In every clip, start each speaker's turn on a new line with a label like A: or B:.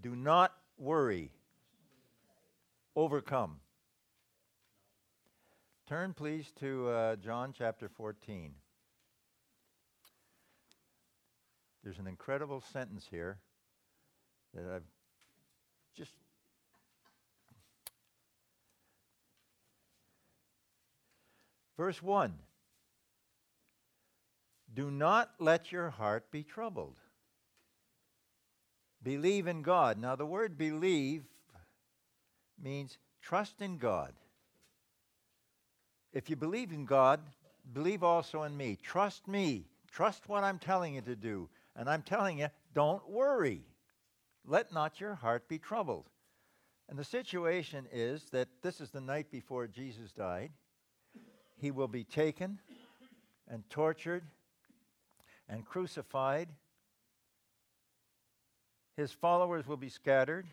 A: Do not worry. Overcome. Turn, please, to John chapter 14. There's an incredible sentence here that I've just... Verse 1. Do not let your heart be troubled. Believe in God. Now, the word believe means trust in God. If you believe in God, believe also in me. Trust me. Trust what I'm telling you to do. And I'm telling you, don't worry. Let not your heart be troubled. And the situation is that this is the night before Jesus died. He will be taken and tortured and crucified. His followers will be scattered.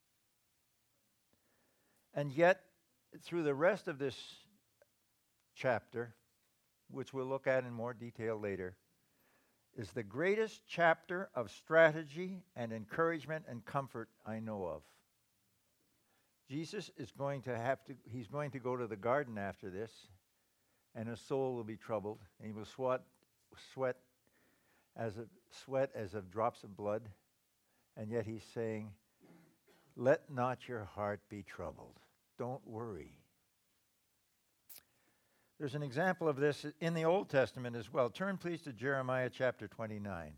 A: And yet, through the rest of this chapter, which we'll look at in more detail later, is the greatest chapter of strategy and encouragement and comfort I know of. Jesus is going to he's going to go to the garden after this, and his soul will be troubled, and he will sweat as of drops of blood, and yet he's saying, let not your heart be troubled. Don't worry. There's an example of this in the Old Testament as well. Turn, please, to Jeremiah chapter 29.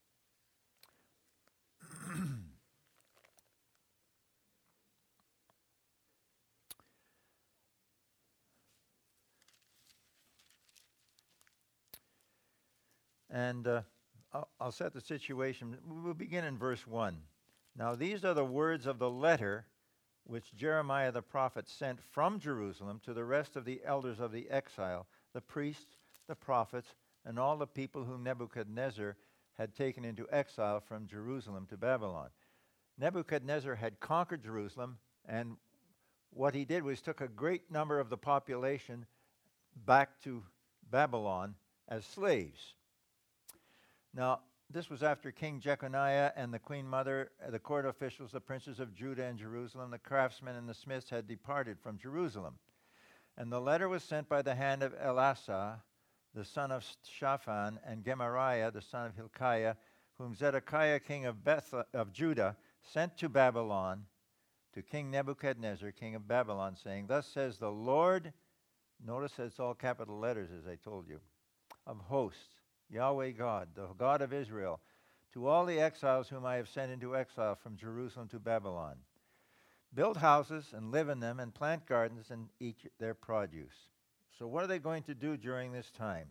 A: And I'll set the situation. We'll begin in verse 1. Now these are the words of the letter which Jeremiah the prophet sent from Jerusalem to the rest of the elders of the exile, the priests, the prophets, and all the people whom Nebuchadnezzar had taken into exile from Jerusalem to Babylon. Nebuchadnezzar had conquered Jerusalem, and what he did was took a great number of the population back to Babylon as slaves. Now, this was after King Jeconiah and the queen mother, the court officials, the princes of Judah and Jerusalem, the craftsmen and the smiths had departed from Jerusalem. And the letter was sent by the hand of Elasah, the son of Shaphan, and Gemariah, the son of Hilkiah, whom Zedekiah, king of Judah, sent to Babylon, to King Nebuchadnezzar, king of Babylon, saying, thus says the Lord, notice it's all capital letters as I told you, of hosts, Yahweh God, the God of Israel, to all the exiles whom I have sent into exile from Jerusalem to Babylon. Build houses and live in them, and plant gardens and eat their produce. So what are they going to do during this time?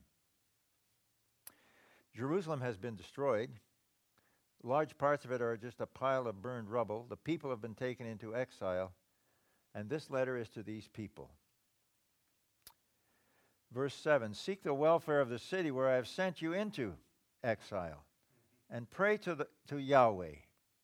A: Jerusalem has been destroyed. Large parts of it are just a pile of burned rubble. The people have been taken into exile, and this letter is to these people. Verse 7, seek the welfare of the city where I have sent you into exile, and pray to Yahweh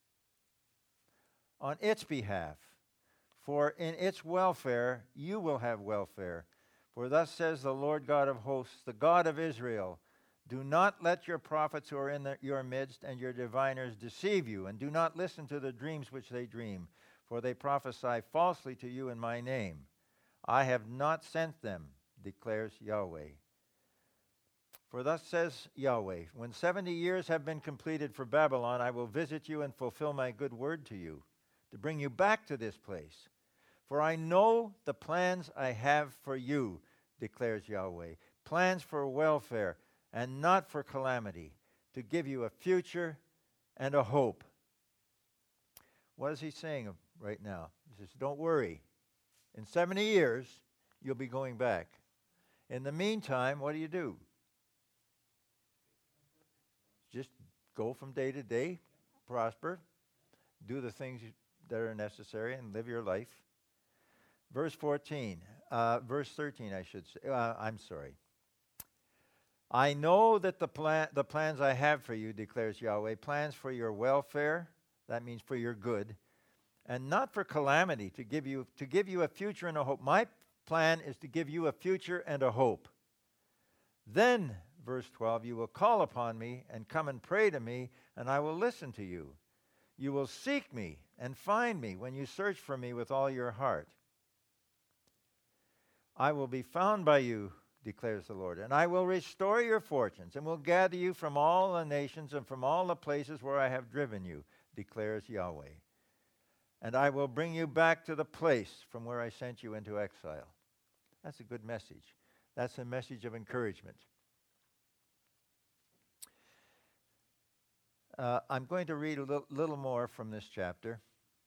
A: on its behalf, for in its welfare you will have welfare. For thus says the Lord God of hosts, the God of Israel, do not let your prophets who are in your midst and your diviners deceive you, and do not listen to the dreams which they dream, for they prophesy falsely to you in my name. I have not sent them, declares Yahweh. For thus says Yahweh, when 70 years have been completed for Babylon, I will visit you and fulfill my good word to you, to bring you back to this place. For I know the plans I have for you, declares Yahweh, plans for welfare and not for calamity, to give you a future and a hope. What is he saying right now? He says, don't worry. In 70 years, you'll be going back. In the meantime, what do? Just go from day to day, prosper, do the things that are necessary, and live your life. Verse 13, I should say. I'm sorry. I know that the plans I have for you, declares Yahweh, plans for your welfare, that means for your good, and not for calamity, to give you a future and a hope. My plan is to give you a future and a hope. Then, verse 12, you will call upon me and come and pray to me, and I will listen to you. You will seek me and find me when you search for me with all your heart. I will be found by you, declares the Lord, and I will restore your fortunes and will gather you from all the nations and from all the places where I have driven you, declares Yahweh. And I will bring you back to the place from where I sent you into exile. That's a good message. That's a message of encouragement. I'm going to read a little more from this chapter,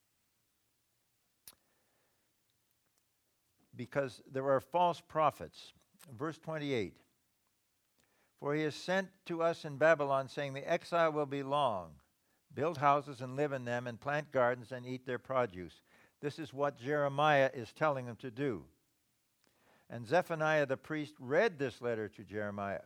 A: because there are false prophets. Verse 28, for he is sent to us in Babylon, saying, the exile will be long. Build houses and live in them, and plant gardens and eat their produce. This is what Jeremiah is telling them to do. And Zephaniah the priest read this letter to Jeremiah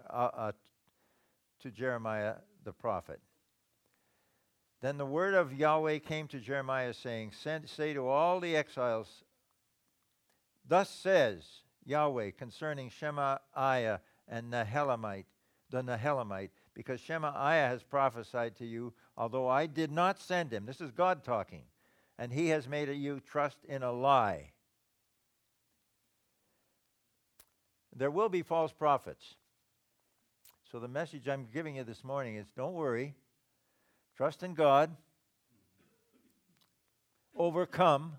A: the prophet. Then the word of Yahweh came to Jeremiah, saying, say to all the exiles, thus says Yahweh concerning Shemaiah and the Nehelamite, because Shemaiah has prophesied to you, although I did not send him. This is God talking. And he has made you trust in a lie. There will be false prophets. So the message I'm giving you this morning is, don't worry. Trust in God. Overcome.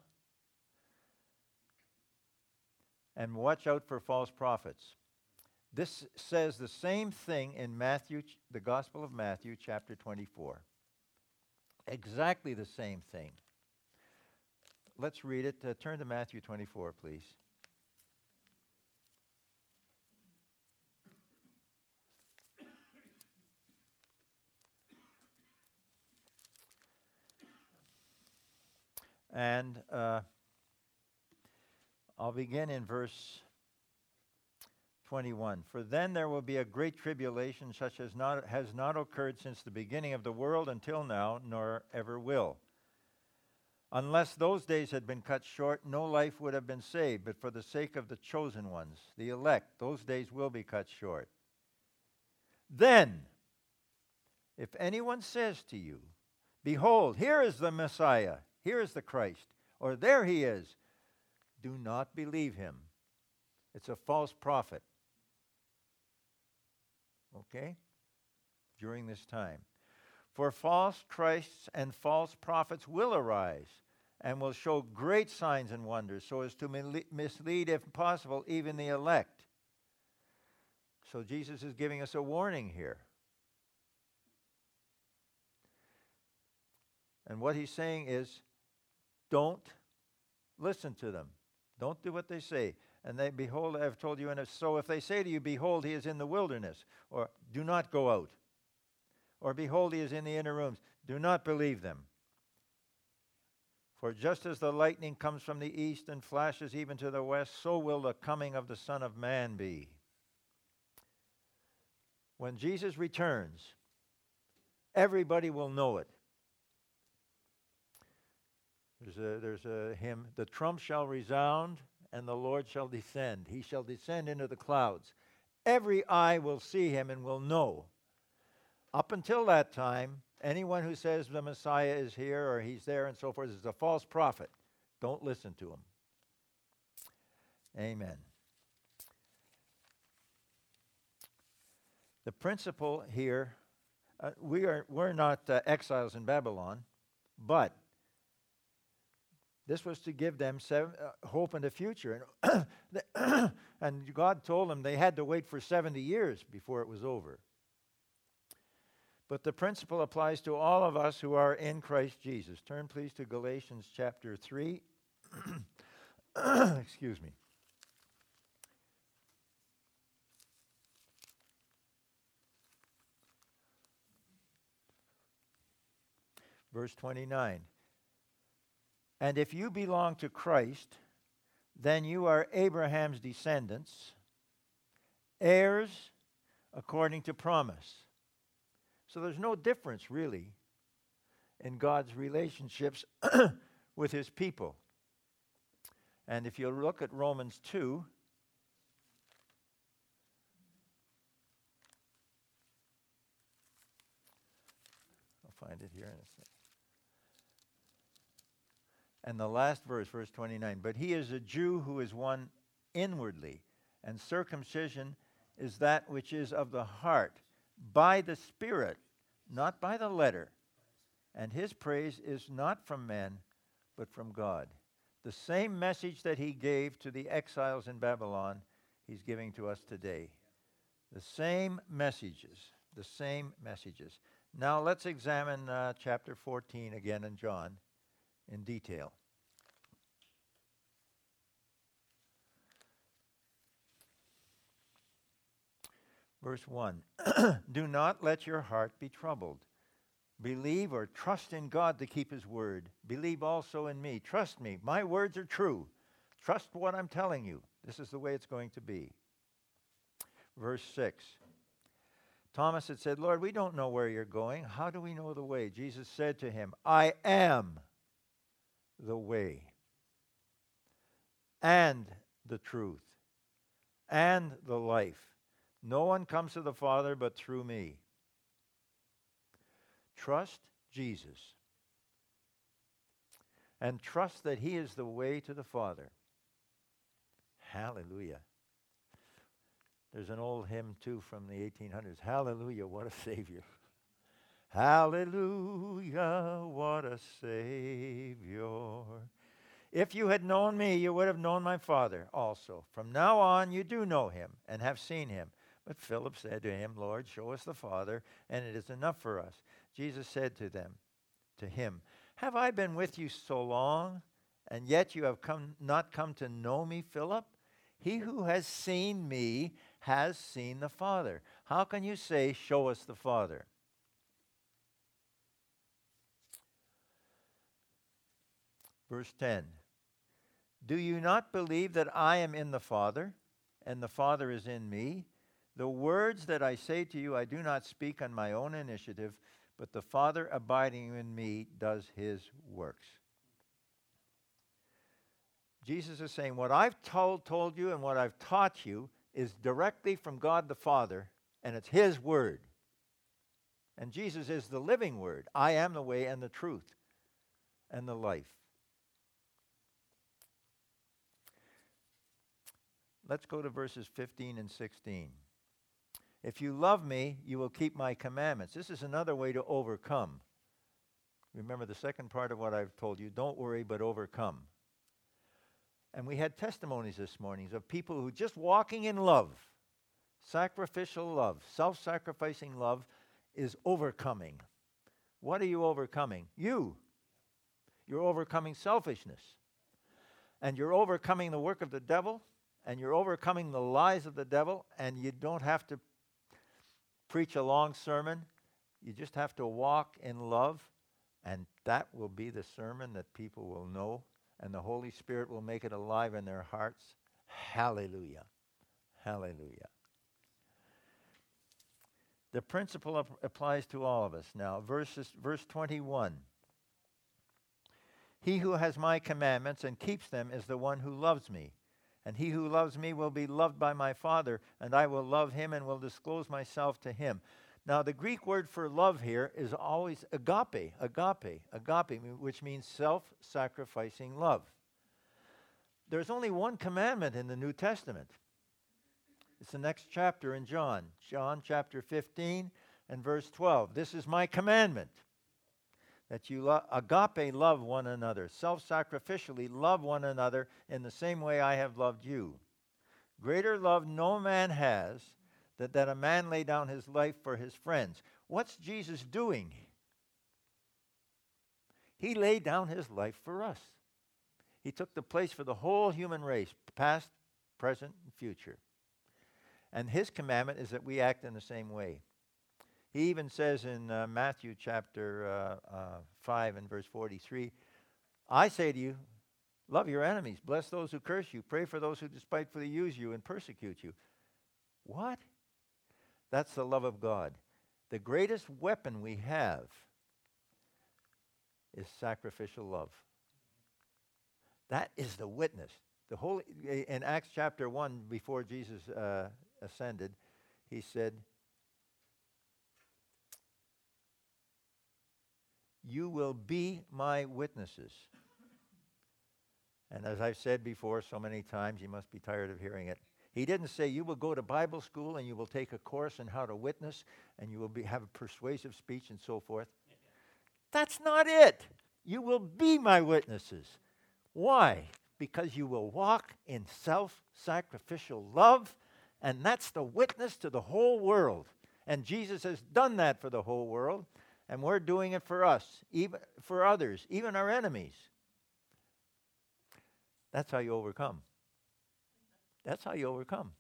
A: And watch out for false prophets. This says the same thing in Matthew, the Gospel of Matthew, chapter 24. Exactly the same thing. Let's read it. Turn to Matthew 24, please. And I'll begin in verse 21. For then there will be a great tribulation such as has not occurred since the beginning of the world until now, nor ever will. Unless those days had been cut short, no life would have been saved. But for the sake of the chosen ones, the elect, those days will be cut short. Then, if anyone says to you, behold, here is the Messiah, here is the Christ, or there he is, do not believe him. It's a false prophet. Okay? During this time. For false Christs and false prophets will arise and will show great signs and wonders, so as to mislead, if possible, even the elect. So Jesus is giving us a warning here. And what he's saying is, don't listen to them. Don't do what they say. And they, behold, I have told you, and so if they say to you, behold, he is in the wilderness, or do not go out, or behold, he is in the inner rooms, do not believe them. For just as the lightning comes from the east and flashes even to the west, so will the coming of the Son of Man be. When Jesus returns, everybody will know it. There's a hymn, the trump shall resound and the Lord shall descend. He shall descend into the clouds. Every eye will see him and will know. Up until that time, anyone who says the Messiah is here or he's there and so forth is a false prophet. Don't listen to him. Amen. The principle here, we're not exiles in Babylon, but this was to give them hope in the future. And God told them they had to wait for 70 years before it was over. But the principle applies to all of us who are in Christ Jesus. Turn, please, to Galatians chapter 3. Excuse me. Verse 29. And if you belong to Christ, then you are Abraham's descendants, heirs according to promise. So there's no difference, really, in God's relationships with his people. And if you look at Romans 2, I'll find it here in a second. And the last verse, verse 29, but he is a Jew who is one inwardly, and circumcision is that which is of the heart, by the Spirit, not by the letter. And his praise is not from men, but from God. The same message that he gave to the exiles in Babylon, he's giving to us today. The same messages, the same messages. Now let's examine chapter 14 again in John in detail. Verse 1, do not let your heart be troubled. Believe or trust in God to keep his word. Believe also in me. Trust me. My words are true. Trust what I'm telling you. This is the way it's going to be. Verse 6. Thomas had said, Lord, we don't know where you're going. How do we know the way? Jesus said to him, I am the way and the truth and the life. No one comes to the Father but through me. Trust Jesus. And trust that he is the way to the Father. Hallelujah. There's an old hymn, too, from the 1800s. Hallelujah, what a Savior. Hallelujah, what a Savior. If you had known me, you would have known my Father also. From now on, you do know him and have seen him. But Philip said to him, Lord, show us the Father, and it is enough for us. Jesus said to him, have I been with you so long, and yet you have not come to know me, Philip? He who has seen me has seen the Father. How can you say, show us the Father? Verse 10. Do you not believe that I am in the Father, and the Father is in me? The words that I say to you, I do not speak on my own initiative, but the Father abiding in me does his works. Jesus is saying, what I've told you and what I've taught you is directly from God the Father, and it's his word. And Jesus is the living word. I am the way and the truth and the life. Let's go to verses 15 and 16. If you love me, you will keep my commandments. This is another way to overcome. Remember the second part of what I've told you. Don't worry, but overcome. And we had testimonies this morning of people who just walking in love, sacrificial love, self-sacrificing love is overcoming. What are you overcoming? You. You're overcoming selfishness. And you're overcoming the work of the devil, and you're overcoming the lies of the devil, and you don't have to preach a long sermon. You just have to walk in love, and that will be the sermon that people will know, and the Holy Spirit will make it alive in their hearts. Hallelujah. Hallelujah. The principle applies to all of us now. Verse 21. He who has my commandments and keeps them is the one who loves me. And he who loves me will be loved by my Father, and I will love him and will disclose myself to him. Now, the Greek word for love here is always agape, which means self-sacrificing love. There's only one commandment in the New Testament. It's the next chapter in John. John chapter 15 and verse 12. This is my commandment, that you agape love one another, self-sacrificially love one another in the same way I have loved you. Greater love no man has than that a man lay down his life for his friends. What's Jesus doing? He laid down his life for us. He took the place for the whole human race, past, present, and future. And his commandment is that we act in the same way. He even says in Matthew chapter 5 and verse 43, I say to you, love your enemies, bless those who curse you, pray for those who despitefully use you and persecute you. What? That's the love of God. The greatest weapon we have is sacrificial love. That is the witness. In Acts chapter 1, before Jesus ascended, he said, you will be my witnesses And as I've said before so many times, you must be tired of hearing it. He didn't say you will go to Bible school and you will take a course on how to witness and you will have a persuasive speech and so forth. That's not it. You will be my witnesses. Why? Because you will walk in self-sacrificial love, and that's the witness to the whole world. And Jesus has done that for the whole world, and we're doing it for us, even for others, even our enemies. That's how you overcome. That's how you overcome.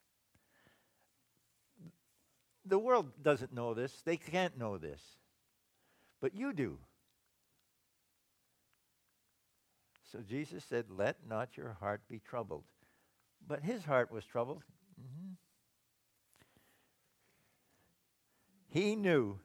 A: The world doesn't know this. They can't know this. But you do. So Jesus said, let not your heart be troubled. But his heart was troubled. Mm-hmm. He knew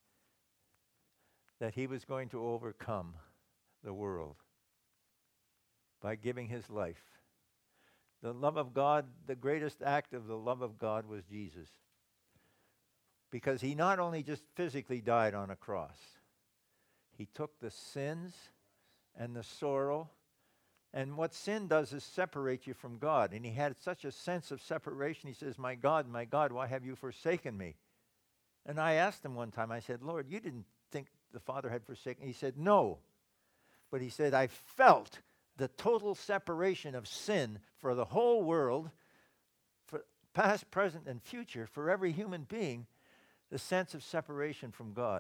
A: that he was going to overcome the world by giving his life. The love of God, the greatest act of the love of God was Jesus. Because he not only just physically died on a cross, he took the sins and the sorrow. And what sin does is separate you from God. And he had such a sense of separation. He says, my God, why have you forsaken me? And I asked him one time, I said, Lord, you didn't think the Father had forsaken me? He said, no. But he said, I felt the total separation of sin for the whole world, for past, present, and future, for every human being, the sense of separation from God.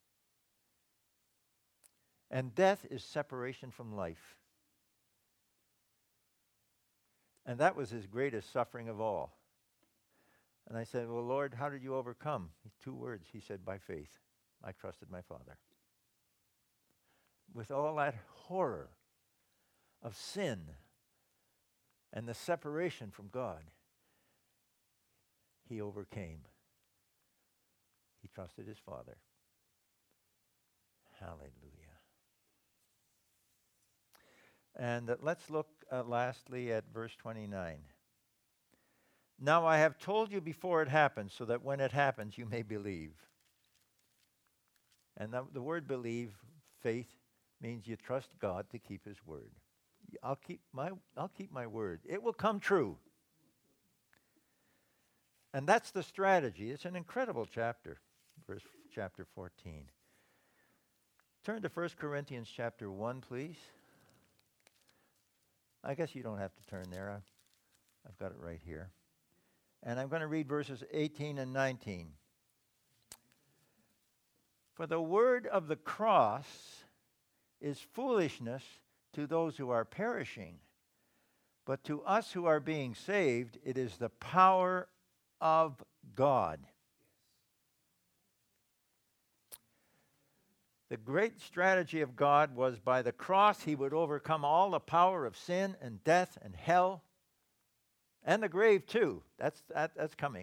A: And death is separation from life. And that was his greatest suffering of all. And I said, well, Lord, how did you overcome? 2 words. He said, by faith. I trusted my Father. With all that horror of sin and the separation from God, he overcame. He trusted his Father. Hallelujah. And let's look lastly at verse 29. Now I have told you before it happens, so that when it happens you may believe. And the word believe, faith, means you trust God to keep his word. I'll keep my word. It will come true. And that's the strategy. It's an incredible chapter, chapter 14. Turn to 1 Corinthians chapter 1, please. I guess you don't have to turn there. I've got it right here. And I'm going to read verses 18 and 19. For the word of the cross is foolishness to those who are perishing, but to us who are being saved, it is the power of God. The great strategy of God was by the cross he would overcome all the power of sin and death and hell and the grave too. That's coming.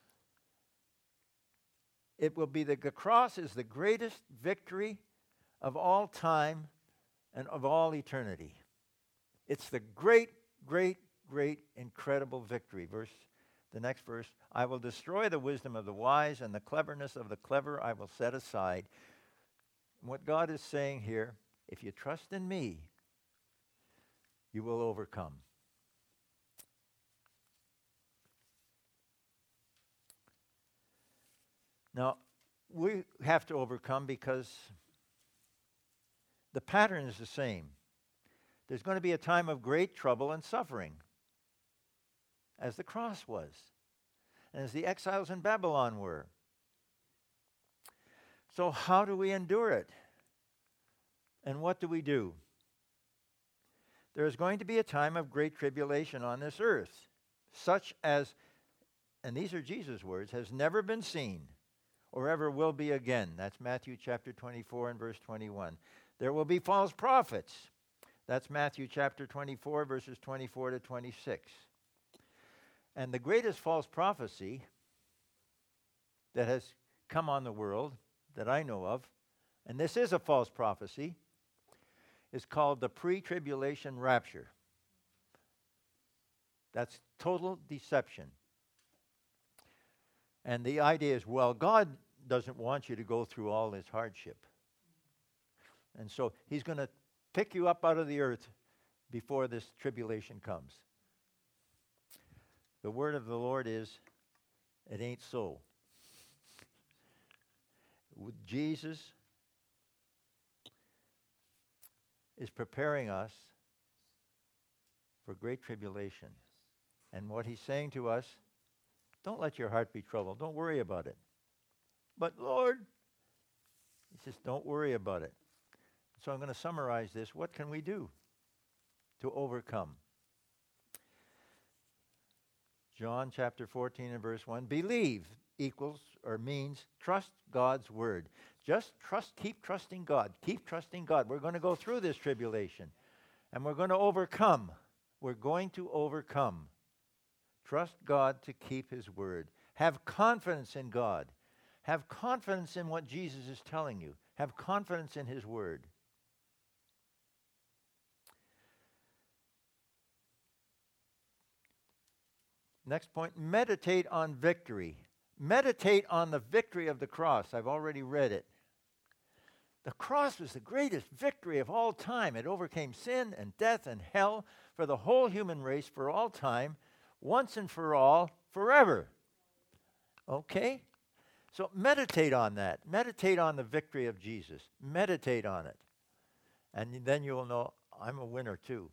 A: It will be the cross is the greatest victory of all time and of all eternity. It's the great, great, great, incredible victory. The next verse, I will destroy the wisdom of the wise, and the cleverness of the clever I will set aside. What God is saying here, if you trust in me, you will overcome. Now, we have to overcome because the pattern is the same. There's going to be a time of great trouble and suffering, as the cross was, and as the exiles in Babylon were. So how do we endure it? And what do we do? There is going to be a time of great tribulation on this earth, such as, and these are Jesus' words, has never been seen or ever will be again. That's Matthew chapter 24 and verse 21. There will be false prophets. That's Matthew chapter 24, verses 24 to 26. And the greatest false prophecy that has come on the world that I know of, and this is a false prophecy, is called the pre-tribulation rapture. That's total deception. And the idea is, well, God doesn't want you to go through all this hardship. And so he's going to pick you up out of the earth before this tribulation comes. The word of the Lord is, it ain't so. Jesus is preparing us for great tribulation. And what he's saying to us, don't let your heart be troubled. Don't worry about it. But Lord, he says, don't worry about it. So I'm going to summarize this. What can we do to overcome? John chapter 14 and verse 1. Believe equals or means trust God's word. Just trust, keep trusting God. Keep trusting God. We're going to go through this tribulation and we're going to overcome. We're going to overcome. Trust God to keep his word. Have confidence in God. Have confidence in what Jesus is telling you. Have confidence in his word. Next point, meditate on victory. Meditate on the victory of the cross. I've already read it. The cross was the greatest victory of all time. It overcame sin and death and hell for the whole human race for all time, once and for all, forever. Okay? So meditate on that. Meditate on the victory of Jesus. Meditate on it. And then you will know, I'm a winner too.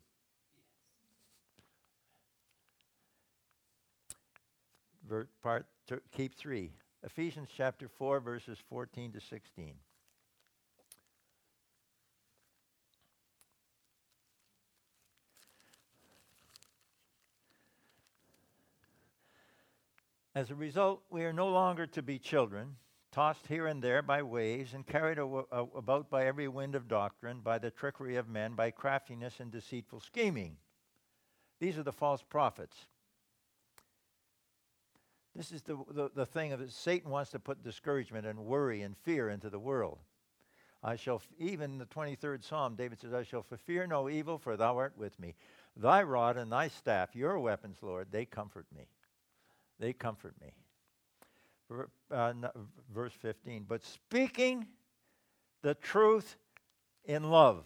A: Keep 3. Ephesians chapter 4, verses 14 to 16. As a result, we are no longer to be children, tossed here and there by waves and carried about by every wind of doctrine, by the trickery of men, by craftiness and deceitful scheming. These are the false prophets. This is the thing of it. Satan wants to put discouragement and worry and fear into the world. Even in the 23rd Psalm, David says, I shall fear no evil, for thou art with me. Thy rod and thy staff, your weapons, Lord, they comfort me. They comfort me. Verse 15, but speaking the truth in love,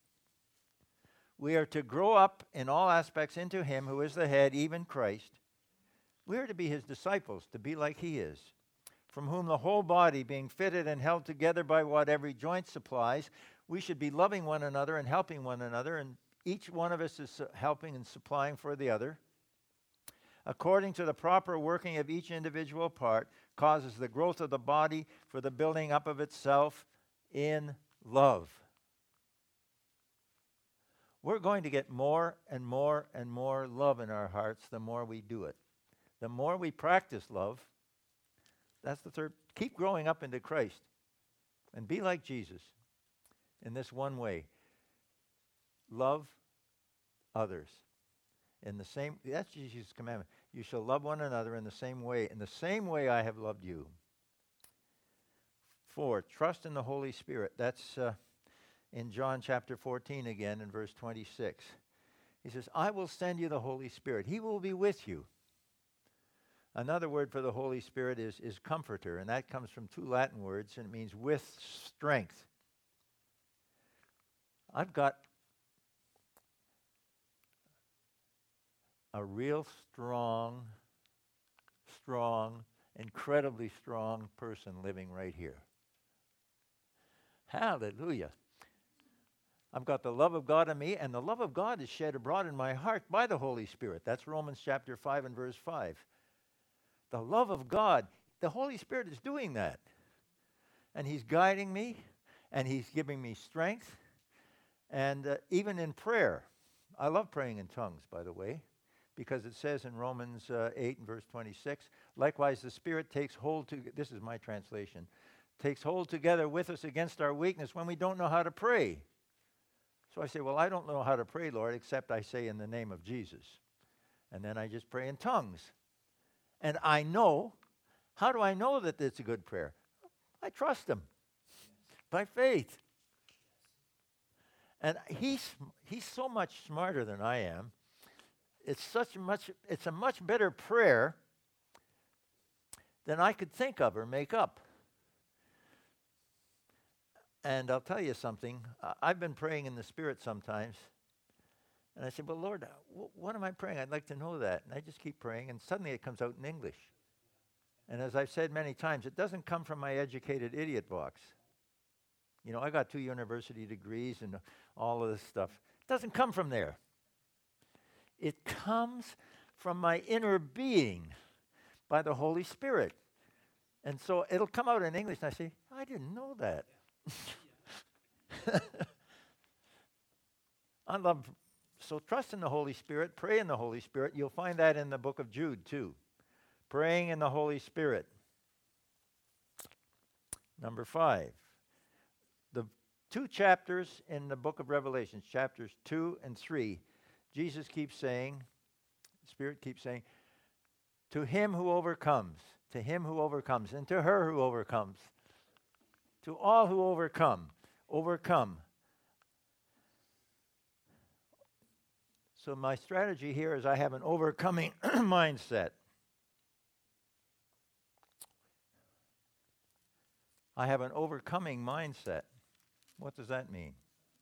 A: we are to grow up in all aspects into him who is the head, even Christ. We are to be his disciples, to be like he is, from whom the whole body, being fitted and held together by what every joint supplies, we should be loving one another and helping one another, and each one of us is helping and supplying for the other, according to the proper working of each individual part, causes the growth of the body for the building up of itself in love. We're going to get more and more and more love in our hearts the more we do it. The more we practice love, that's the third. Keep growing up into Christ and be like Jesus in this one way. Love others. That's Jesus' commandment. You shall love one another in the same way I have loved you. 4, trust in the Holy Spirit. That's in John chapter 14 again in verse 26. He says, I will send you the Holy Spirit. He will be with you. Another word for the Holy Spirit is comforter, and that comes from 2 Latin words, and it means with strength. I've got a real strong, incredibly strong person living right here. Hallelujah. I've got the love of God in me, and the love of God is shed abroad in my heart by the Holy Spirit. That's Romans chapter 5 and verse 5. The love of God, the Holy Spirit is doing that. And he's guiding me, and he's giving me strength. And even in prayer, I love praying in tongues, by the way, because it says in Romans 8 and verse 26, likewise the Spirit takes hold, this is my translation, takes hold together with us against our weakness when we don't know how to pray. So I say, well, I don't know how to pray, Lord, except I say in the name of Jesus. And then I just pray in tongues. And I know, how do I know that it's a good prayer? I trust him by faith. And he's so much smarter than I am. It's a much better prayer than I could think of or make up. And I'll tell you something. I've been praying in the Spirit sometimes, And I said, well, Lord, what am I praying? I'd like to know that. And I just keep praying, and suddenly it comes out in English. And as I've said many times, it doesn't come from my educated idiot box. You know, I got 2 university degrees and all of this stuff. It doesn't come from there. It comes from my inner being by the Holy Spirit. And so it'll come out in English, and I say, I didn't know that. So trust in the Holy Spirit, pray in the Holy Spirit. You'll find that in the book of Jude too. Praying in the Holy Spirit. Number 5. The 2 chapters in the book of Revelation, chapters 2 and 3, Jesus keeps saying, the Spirit keeps saying, to him who overcomes, and to her who overcomes, to all who overcome. So my strategy here is I have an overcoming mindset. I have an overcoming mindset. What does that mean?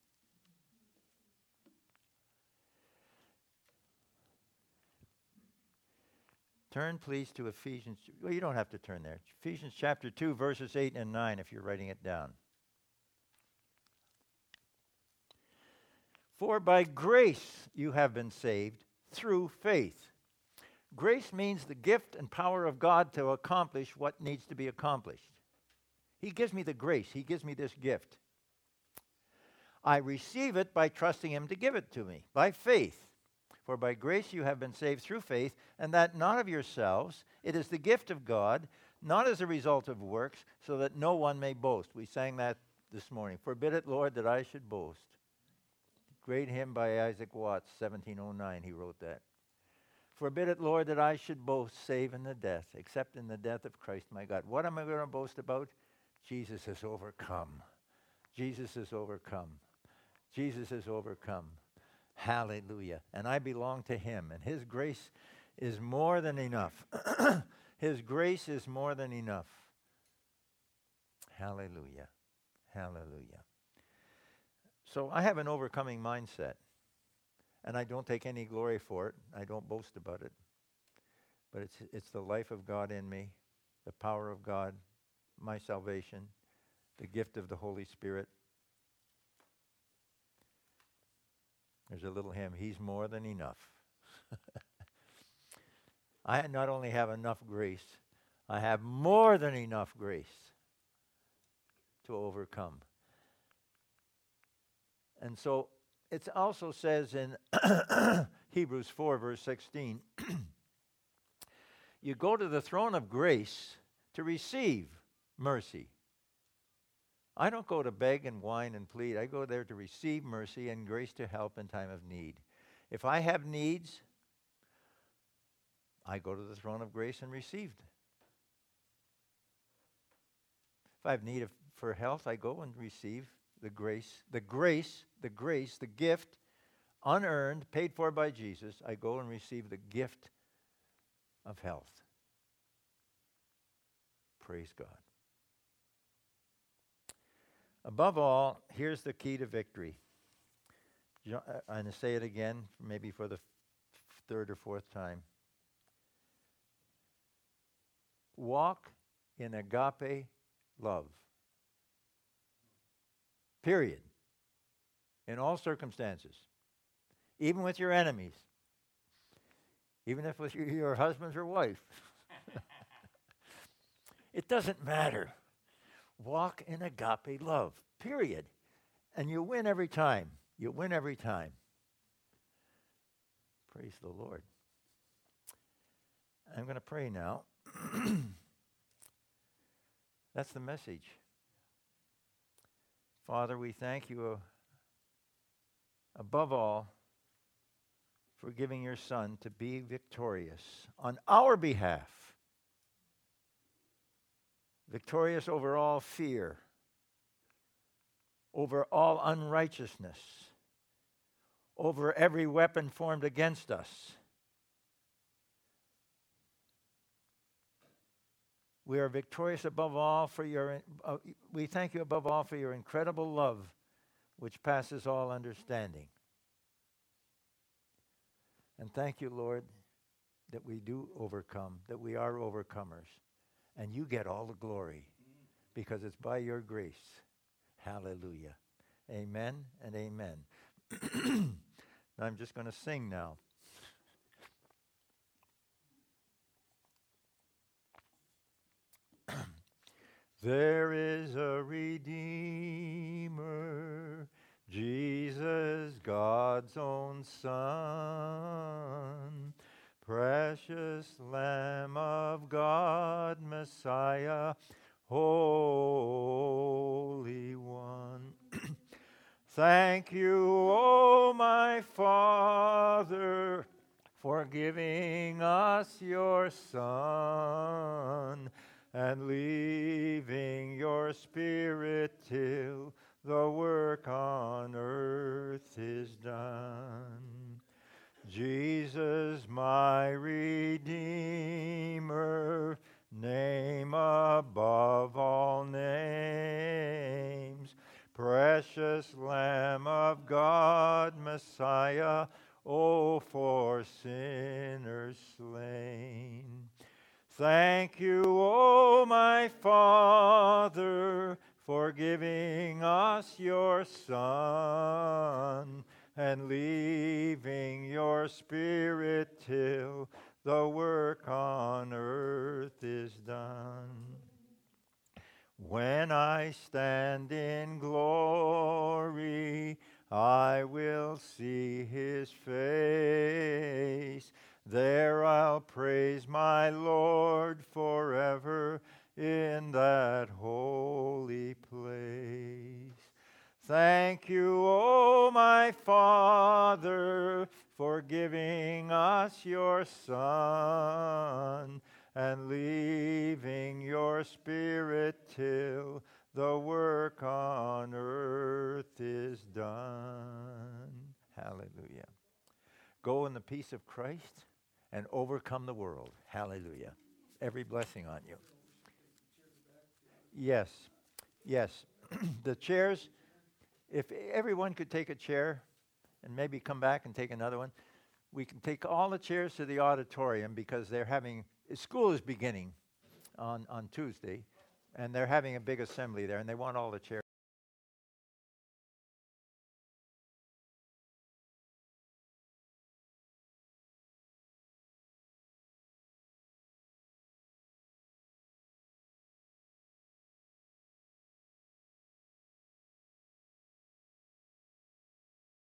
A: Turn, please, to Ephesians. Well, you don't have to turn there. Ephesians chapter 2, verses 8 and 9, if you're writing it down. For by grace you have been saved through faith. Grace means the gift and power of God to accomplish what needs to be accomplished. He gives me the grace. He gives me this gift. I receive it by trusting him to give it to me, by faith. For by grace you have been saved through faith, and that not of yourselves. It is the gift of God, not as a result of works, so that no one may boast. We sang that this morning. Forbid it, Lord, that I should boast. Great hymn by Isaac Watts, 1709, he wrote that. Forbid it, Lord, that I should boast, save in the death, except in the death of Christ my God. What am I going to boast about? Jesus has overcome. Jesus has overcome. Jesus has overcome. Hallelujah. And I belong to him, and his grace is more than enough. His grace is more than enough. Hallelujah. Hallelujah. So I have an overcoming mindset, and I don't take any glory for it. I don't boast about it. But it's the life of God in me, the power of God, my salvation, the gift of the Holy Spirit. There's a little hymn, he's more than enough. I not only have enough grace, I have more than enough grace to overcome. And so it also says in Hebrews 4, verse 16, you go to the throne of grace to receive mercy. I don't go to beg and whine and plead. I go there to receive mercy and grace to help in time of need. If I have needs, I go to the throne of grace and receive them. If I have need for health, I go and receive the gift, unearned, paid for by Jesus. I go and receive the gift of health. Praise God. Above all, here's the key to victory. I'm going to say it again, maybe for the 3rd or 4th time. Walk in agape love. Period. In all circumstances. Even with your enemies. Even if with your husband or wife. It doesn't matter. Walk in agape love. Period. And you win every time. You win every time. Praise the Lord. I'm going to pray now. That's the message. Father, we thank you above all for giving your Son to be victorious on our behalf. Victorious over all fear, over all unrighteousness, over every weapon formed against us. We are victorious above all for we thank you above all for your incredible love, which passes all understanding. And thank you, Lord, that we do overcome, that we are overcomers. And you get all the glory because it's by your grace. Hallelujah. Amen and amen. I'm just going to sing now. There is a Redeemer, Jesus, God's own Son, precious Lamb of God, Messiah, Holy One. Thank you, O my Father, for giving us your Son and leaving your Spirit till the work on earth is done. Jesus, my Redeemer, name above all names, precious Lamb of God, Messiah, oh, for sinners slain. Thank you, O my Father, for giving us your Son and leaving your Spirit till the work on earth is done. When I stand in glory, I will see his face. There I'll praise my Lord forever in that holy place. Thank you, O my Father, for giving us your Son and leaving your Spirit till the work on earth is done. Hallelujah. Go in the peace of Christ and overcome the world. Hallelujah. Every blessing on you. Yes. Yes. The chairs, if everyone could take a chair and maybe come back and take another one, we can take all the chairs to the auditorium because school is beginning on Tuesday, and they're having a big assembly there, and they want all the chairs.